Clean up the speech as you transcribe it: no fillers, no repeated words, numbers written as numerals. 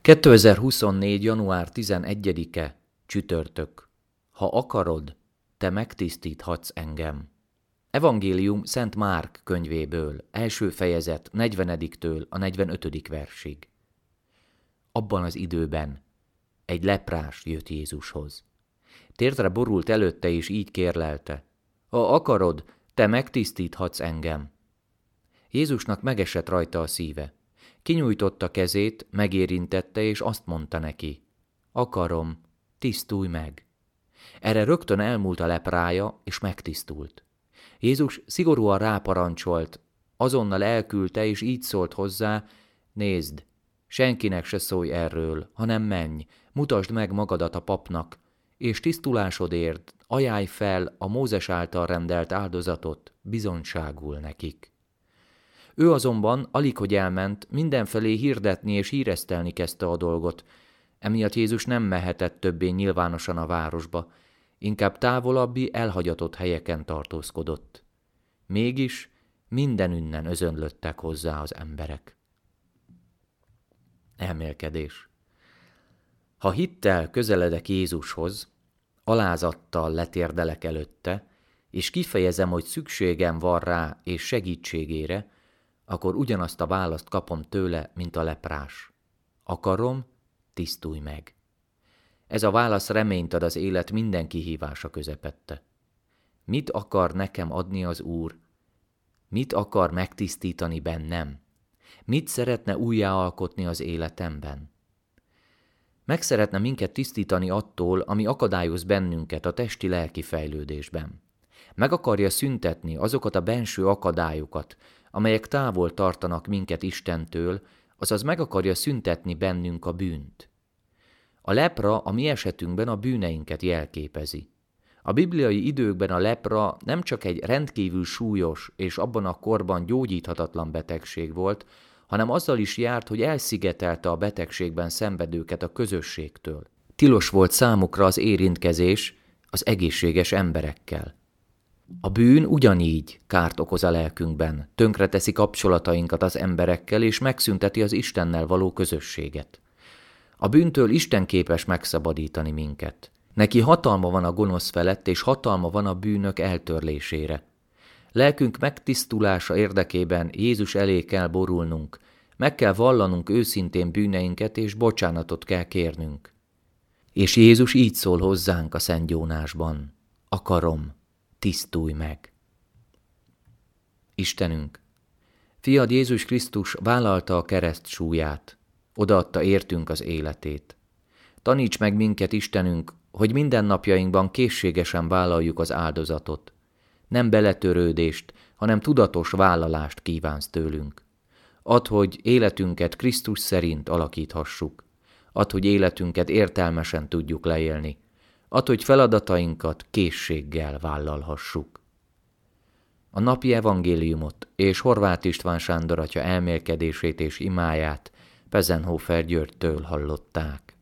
2024. január 11-e, csütörtök. Ha akarod, te megtisztíthatsz engem. Evangélium Szent Márk könyvéből, első fejezet, 40-től a 45. versig. Abban az időben egy leprás jött Jézushoz. Térdre borult előtte, és így kérlelte: ha akarod, te megtisztíthatsz engem. Jézusnak megesett rajta a szíve. Kinyújtotta kezét, megérintette, és azt mondta neki: akarom, tisztulj meg. Erre rögtön elmúlt a leprája, és megtisztult. Jézus szigorúan ráparancsolt, azonnal elküldte, és így szólt hozzá: nézd, senkinek se szólj erről, hanem menj, mutasd meg magadat a papnak, és tisztulásodért ajánlj fel a Mózes által rendelt áldozatot bizonyságul nekik. Ő azonban alighogy elment, mindenfelé hirdetni és híresztelni kezdte a dolgot. Emiatt Jézus nem mehetett többé nyilvánosan a városba, inkább távolabbi, elhagyatott helyeken tartózkodott. Mégis mindenünnen özönlöttek hozzá az emberek. Elmélkedés. Ha hittel közeledek Jézushoz, alázattal letérdelek előtte, és kifejezem, hogy szükségem van rá és segítségére, akkor ugyanazt a választ kapom tőle, mint a leprás. Akarom, tisztulj meg. Ez a válasz reményt ad az élet minden kihívása közepette. Mit akar nekem adni az Úr? Mit akar megtisztítani bennem? Mit szeretne újjáalkotni az életemben? Meg szeretne minket tisztítani attól, ami akadályoz bennünket a testi-lelki fejlődésben. Meg akarja szüntetni azokat a benső akadályokat, amelyek távol tartanak minket Istentől, azaz meg akarja szüntetni bennünk a bűnt. A lepra a mi esetünkben a bűneinket jelképezi. A bibliai időkben a lepra nem csak egy rendkívül súlyos és abban a korban gyógyíthatatlan betegség volt, hanem azzal is járt, hogy elszigetelte a betegségben szenvedőket a közösségtől. Tilos volt számukra az érintkezés az egészséges emberekkel. A bűn ugyanígy kárt okoz a lelkünkben, tönkreteszi kapcsolatainkat az emberekkel, és megszünteti az Istennel való közösséget. A bűntől Isten képes megszabadítani minket. Neki hatalma van a gonosz felett, és hatalma van a bűnök eltörlésére. Lelkünk megtisztulása érdekében Jézus elé kell borulnunk, meg kell vallanunk őszintén bűneinket, és bocsánatot kell kérnünk. És Jézus így szól hozzánk a Szent Jónásban: akarom, tisztulj meg. Istenünk, Fiad Jézus Krisztus vállalta a kereszt súlyát, odaadta értünk az életét. Taníts meg minket, Istenünk, hogy mindennapjainkban készségesen vállaljuk az áldozatot. Nem beletörődést, hanem tudatos vállalást kívánsz tőlünk. Add, hogy életünket Krisztus szerint alakíthassuk. Add, hogy életünket értelmesen tudjuk leélni. Add, hogy feladatainkat készséggel vállalhassuk. A napi evangéliumot és Horváth István Sándor atya elmélkedését és imáját Pezenhofer Györgytől hallották.